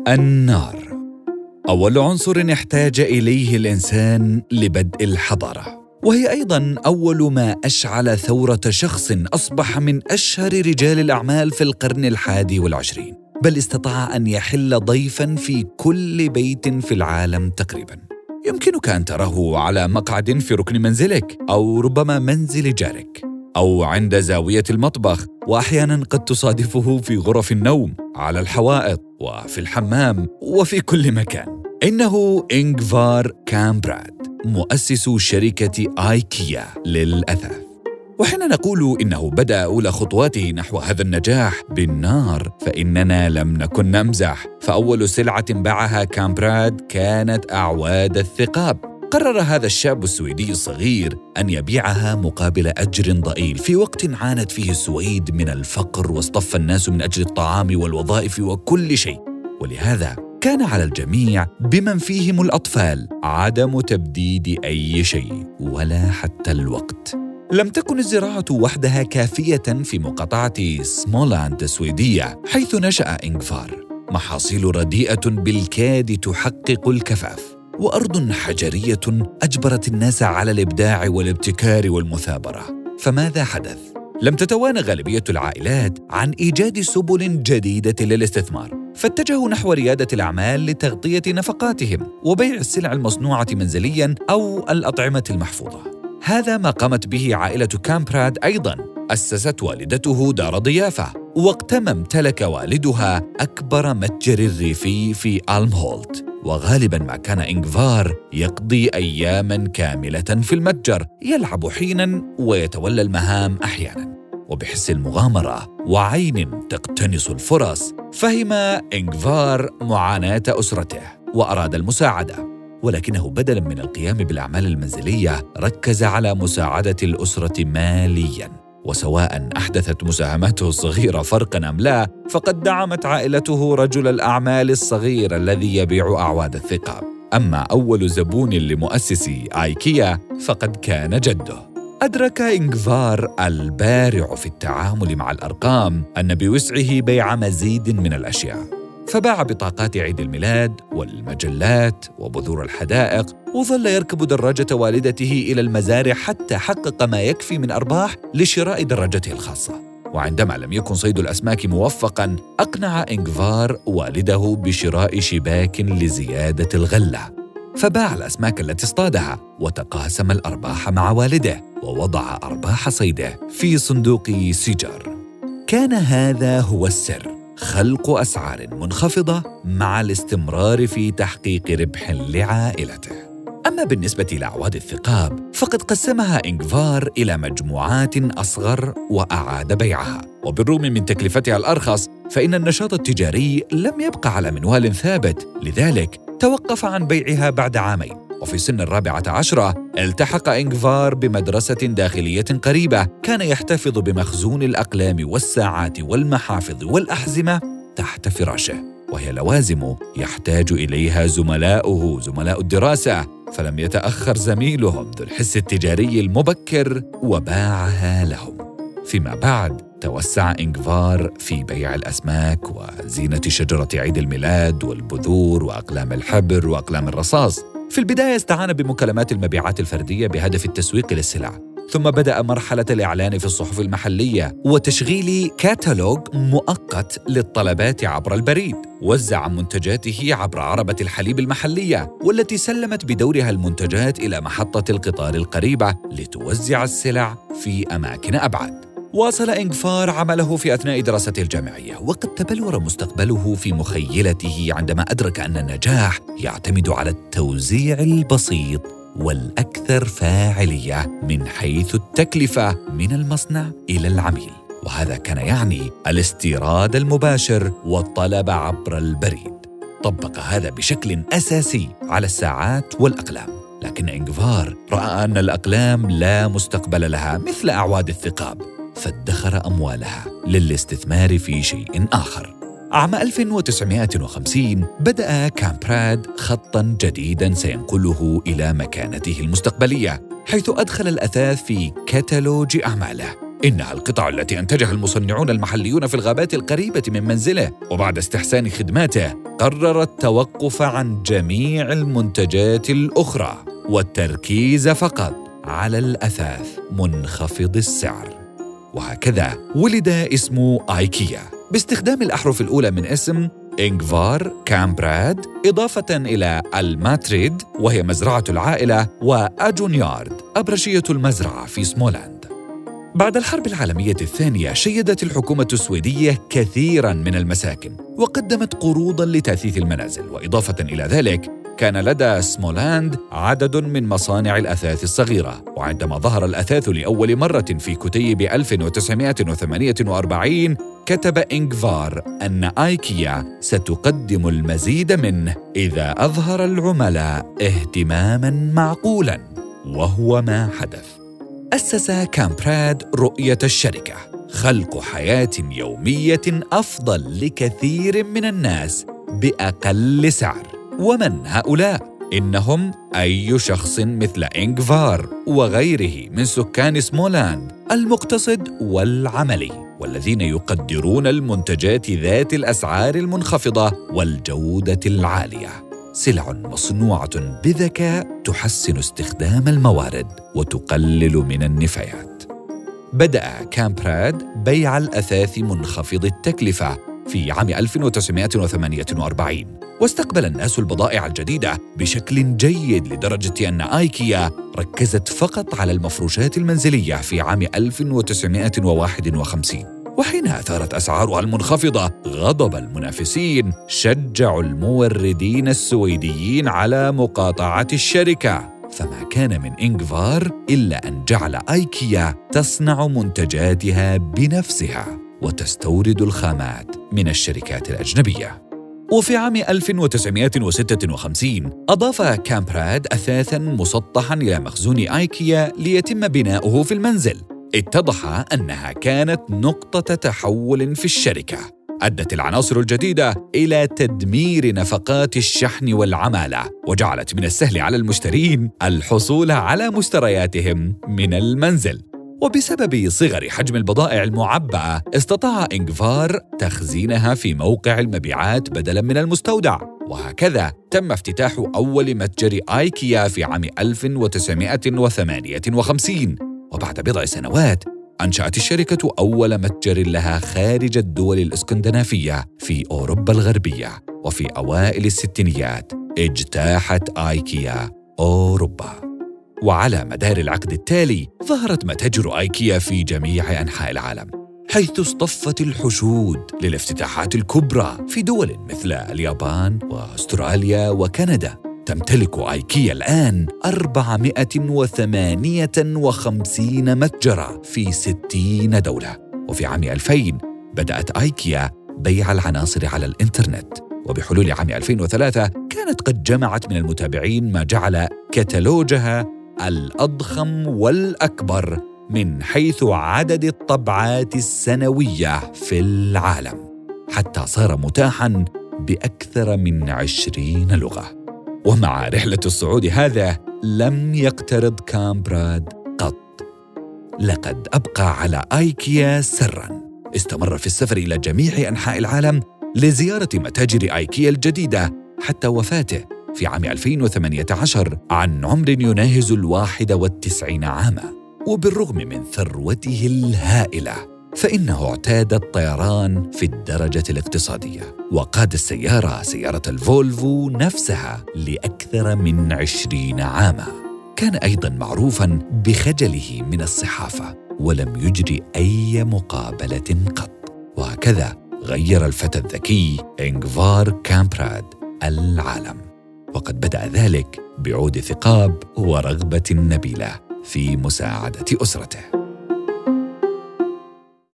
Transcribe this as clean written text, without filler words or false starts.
النار أول عنصر احتاج إليه الإنسان لبدء الحضارة، وهي أيضاً أول ما أشعل ثورة شخص أصبح من أشهر رجال الأعمال في القرن 21، بل استطاع أن يحل ضيفاً في كل بيت في العالم تقريباً. يمكنك أن تراه على مقعد في ركن منزلك، أو ربما منزل جارك، أو عند زاوية المطبخ، وأحياناً قد تصادفه في غرف النوم، على الحوائط، وفي الحمام، وفي كل مكان. إنه إنغفار كامبراد، مؤسس شركة آيكيا للأثاث. وحين نقول إنه بدأ أولى خطواته نحو هذا النجاح بالنار، فإننا لم نكن نمزح، فأول سلعة باعها كامبراد كانت أعواد الثقاب. قرر هذا الشاب السويدي الصغير أن يبيعها مقابل أجر ضئيل في وقت عانت فيه السويد من الفقر واصطف الناس من أجل الطعام والوظائف وكل شيء، ولهذا كان على الجميع بمن فيهم الأطفال عدم تبديد أي شيء ولا حتى الوقت. لم تكن الزراعة وحدها كافية في مقاطعة سمولاند السويدية حيث نشأ إنغفار. محاصيل رديئة بالكاد تحقق الكفاف، وأرض حجرية أجبرت الناس على الإبداع والابتكار والمثابرة. فماذا حدث؟ لم تتوانى غالبية العائلات عن إيجاد سبل جديدة للاستثمار، فاتجهوا نحو ريادة الأعمال لتغطية نفقاتهم وبيع السلع المصنوعة منزلياً أو الأطعمة المحفوظة. هذا ما قامت به عائلة كامبراد أيضاً. أسست والدته دار ضيافة، وقتما امتلك والدها أكبر متجر ريفي في ألمهولت، وغالباً ما كان إنغفار يقضي أياماً كاملة في المتجر، يلعب حيناً ويتولى المهام أحياناً. وبحس المغامرة وعين تقتنص الفرص، فهم إنغفار معاناة أسرته وأراد المساعدة، ولكنه بدلاً من القيام بالأعمال المنزلية ركز على مساعدة الأسرة مالياً. وسواء أحدثت مساهمته الصغيرة فرقاً أم لا، فقد دعمت عائلته رجل الأعمال الصغير الذي يبيع أعواد الثقاب. أما أول زبون لمؤسسي آيكيا فقد كان جده. أدرك إنغفار البارع في التعامل مع الأرقام أن بوسعه بيع مزيد من الأشياء، فباع بطاقات عيد الميلاد والمجلات وبذور الحدائق، وظل يركب دراجة والدته إلى المزارع حتى حقق ما يكفي من أرباح لشراء دراجته الخاصة. وعندما لم يكن صيد الأسماك موفقاً، أقنع إنغفار والده بشراء شباك لزيادة الغلة، فباع الأسماك التي اصطادها وتقاسم الأرباح مع والده، ووضع أرباح صيده في صندوق سيجار. كان هذا هو السر: خلق أسعار منخفضة مع الاستمرار في تحقيق ربح لعائلته. أما بالنسبة لأعواد الثقاب فقد قسمها إنغفار إلى مجموعات أصغر وأعاد بيعها، وبالرغم من تكلفتها الأرخص فإن النشاط التجاري لم يبقى على منوال ثابت، لذلك توقف عن بيعها بعد عامين. وفي سن 14 التحق إنغفار بمدرسة داخلية قريبة، كان يحتفظ بمخزون الأقلام والساعات والمحافظ والأحزمة تحت فراشه، وهي لوازم يحتاج إليها زملاء الدراسة، فلم يتأخر زميلهم ذو الحس التجاري المبكر وباعها لهم. فيما بعد توسع إنغفار في بيع الأسماك وزينة شجرة عيد الميلاد والبذور وأقلام الحبر وأقلام الرصاص. في البداية استعان بمكالمات المبيعات الفردية بهدف التسويق للسلع، ثم بدأ مرحلة الإعلان في الصحف المحلية وتشغيل كاتالوج مؤقت للطلبات عبر البريد. وزع منتجاته عبر عربة الحليب المحلية، والتي سلمت بدورها المنتجات إلى محطة القطار القريبة لتوزع السلع في أماكن أبعد. واصل إنغفار عمله في أثناء دراسته الجامعية، وقد تبلور مستقبله في مخيلته عندما أدرك أن النجاح يعتمد على التوزيع البسيط والأكثر فاعلية من حيث التكلفة من المصنع إلى العميل، وهذا كان يعني الاستيراد المباشر والطلب عبر البريد. طبق هذا بشكل أساسي على الساعات والأقلام، لكن إنغفار رأى أن الأقلام لا مستقبل لها مثل أعواد الثقاب، فادخر أموالها للاستثمار في شيء آخر. عام 1950 بدأ كامبراد خطاً جديداً سينقله إلى مكانته المستقبلية، حيث أدخل الأثاث في كتالوج أعماله، إنها القطع التي أنتجها المصنعون المحليون في الغابات القريبة من منزله، وبعد استحسان خدماته قرر التوقف عن جميع المنتجات الأخرى والتركيز فقط على الأثاث منخفض السعر. وهكذا ولد اسم آيكيا باستخدام الأحرف الأولى من اسم إنغفار كامبراد، إضافة إلى الماتريد وهي مزرعة العائلة، وأجونيارد أبرشية المزرعة في سمولاند. بعد الحرب العالمية الثانية شيدت الحكومة السويدية كثيراً من المساكن وقدمت قروضاً لتأثيث المنازل، وإضافة إلى ذلك كان لدى سمولاند عدد من مصانع الأثاث الصغيرة. وعندما ظهر الأثاث لأول مرة في كتيب 1948 كتب إنغفار أن آيكيا ستقدم المزيد منه إذا أظهر العملاء اهتماماً معقولاً، وهو ما حدث. أسس كامبراد رؤية الشركة: خلق حياة يومية أفضل لكثير من الناس بأقل سعر. ومن هؤلاء؟ إنهم أي شخص مثل إنغفار وغيره من سكان سمولاند، المقتصد والعملي، والذين يقدرون المنتجات ذات الأسعار المنخفضة والجودة العالية. سلع مصنوعة بذكاء تحسن استخدام الموارد وتقلل من النفايات. بدأ كامبراد بيع الأثاث منخفض التكلفة في عام 1948، واستقبل الناس البضائع الجديدة بشكل جيد لدرجة أن آيكيا ركزت فقط على المفروشات المنزلية في عام 1951. وحين أثارت أسعارها المنخفضة غضب المنافسين، شجعوا الموردين السويديين على مقاطعة الشركة، فما كان من إنغفار إلا أن جعل آيكيا تصنع منتجاتها بنفسها وتستورد الخامات من الشركات الأجنبية. وفي عام 1956 أضاف كامبراد أثاثاً مسطحاً إلى مخزون آيكيا ليتم بناؤه في المنزل. اتضح أنها كانت نقطة تحول في الشركة. أدت العناصر الجديدة إلى تدمير نفقات الشحن والعمالة، وجعلت من السهل على المشترين الحصول على مشترياتهم من المنزل. وبسبب صغر حجم البضائع المعبأة استطاع إنغفار تخزينها في موقع المبيعات بدلاً من المستودع. وهكذا تم افتتاح أول متجر آيكيا في عام 1958. وبعد بضع سنوات أنشأت الشركة أول متجر لها خارج الدول الإسكندنافية في أوروبا الغربية. وفي أوائل الستينيات اجتاحت آيكيا أوروبا. وعلى مدار العقد التالي ظهرت متاجر آيكيا في جميع أنحاء العالم، حيث اصطفت الحشود للافتتاحات الكبرى في دول مثل اليابان وأستراليا وكندا. تمتلك آيكيا الآن 458 متجرا في 60 دولة. وفي عام 2000 بدأت آيكيا بيع العناصر على الإنترنت، وبحلول عام 2003 كانت قد جمعت من المتابعين ما جعل كتالوجها الأضخم والأكبر من حيث عدد الطبعات السنوية في العالم، حتى صار متاحاً بأكثر من 20 لغة. ومع رحلة الصعود هذا لم يقترض كامبراد قط. لقد أبقى على آيكيا سراً. استمر في السفر إلى جميع أنحاء العالم لزيارة متاجر آيكيا الجديدة حتى وفاته في عام 2018 عن عمر يناهز 91 عاماً. وبالرغم من ثروته الهائلة فإنه اعتاد الطيران في الدرجة الاقتصادية، وقاد سيارة الفولفو نفسها لأكثر من 20 عاماً. كان أيضاً معروفاً بخجله من الصحافة، ولم يجري أي مقابلة قط. وهكذا غير الفتى الذكي إنغفار كامبراد العالم، وقد بدأ ذلك بعود ثقاب ورغبة نبيلة في مساعدة أسرته.